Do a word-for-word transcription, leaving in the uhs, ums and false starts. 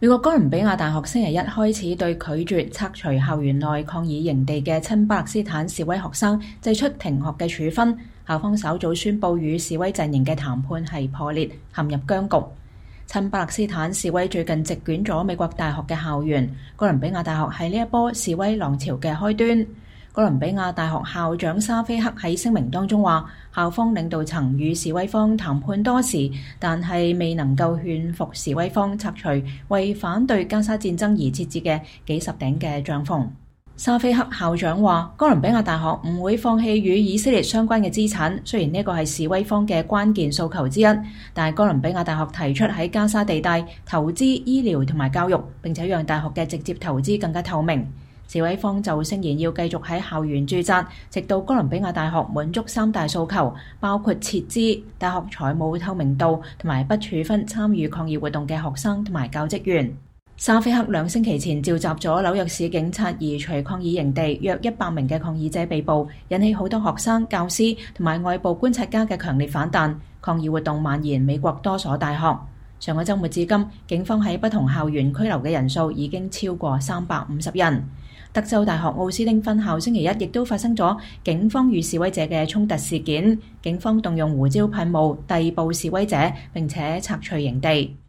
美國哥倫比亞大學星期一開始對拒絕拆除校園內抗議營地嘅親巴勒斯坦示威學生祭出停學嘅處分。校方稍早宣布與示威陣營嘅談判係破裂，陷入僵局。親巴勒斯坦示威最近席捲咗美國大學嘅校園，哥倫比亞大學係呢一波示威浪潮嘅開端。哥倫比亞大學校長沙菲克喺聲明當中話，校方領導層與示威方談判多時，但係未能夠勸服示威方拆除為反對加沙戰爭而設置嘅幾十頂嘅帳篷。沙菲克校長話，哥倫比亞大學唔會放棄與以色列相關嘅資產，雖然呢個係示威方嘅關鍵訴求之一，但係哥倫比亞大學提出喺加沙地帶投資醫療同埋教育，並且讓大學嘅直接投資更加透明。示威方就聲言要繼續喺校園駐紮，直到哥倫比亞大學滿足三大訴求，包括撤資、大學財務透明度同埋不處分參與抗議活動嘅學生同埋教職員。沙菲克兩星期前召集咗紐約市警察移除抗議營地，約一百名嘅抗議者被捕，引起好多學生、教師同埋外部觀察家嘅強烈反彈。抗議活動蔓延美國多所大學。上個週末至今，警方喺不同校園拘留嘅人數已經超過三百五十人。德州大學奧斯汀分校星期一亦都發生咗警方與示威者嘅衝突事件，警方動用胡椒噴霧逮捕示威者，並且拆除營地。